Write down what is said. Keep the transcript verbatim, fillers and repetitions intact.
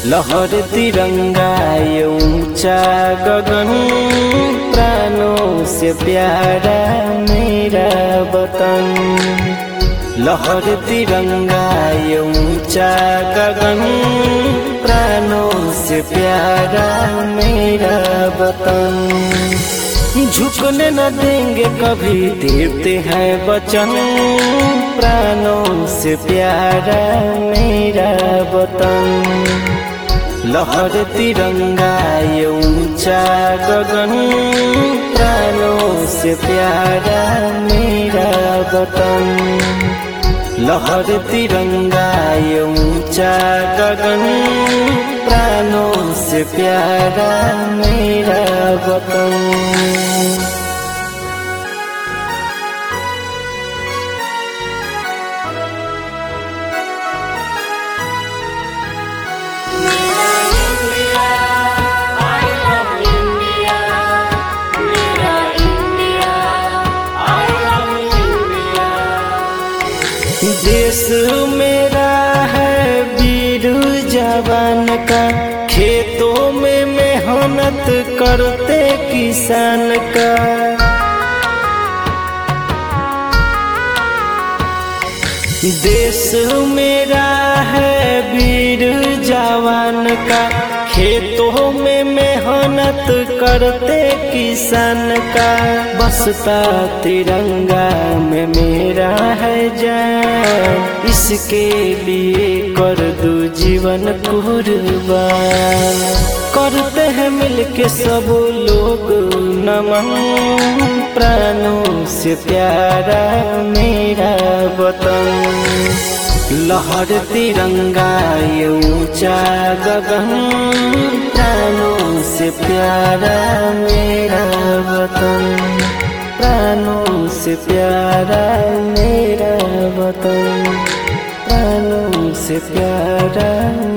लहर तिरंगा ये ऊंचा गगन, प्राणों से प्यारा मेरा वतन। लहर तिरंगा ये ऊंचा गगन, प्राणों से प्यारा मेरा वतन। झुकने न देंगे कभी देते हैं वचन, प्राणों से प्यारा मेरा वतन। लहर तिरंगा ये ऊंचा गगन, प्राणों से प्यारा मेरा वतन। लहर तिरंगा ये ऊंचा गगन, प्राणों से प्यारा मेरा वतन। देश मेरा है वीर जवान का, खेतों में मेहनत करते किसान का। देश मेरा है वीर जवान का, खेतों में मेहनत करते किसान का। बसता तिरंगा में मेरा है जान, इसके लिए कर दूं जीवन कुर्बान। करते हैं मिलके सब लोग नमन, प्राणों से प्यारा मेरा वतन। लहर तिरंगा ये ऊंचा गगन, प्राणों से प्यारा मेरा वतन। प्राणों से प्यारा मेरा वतन, प्राणों से प्यारा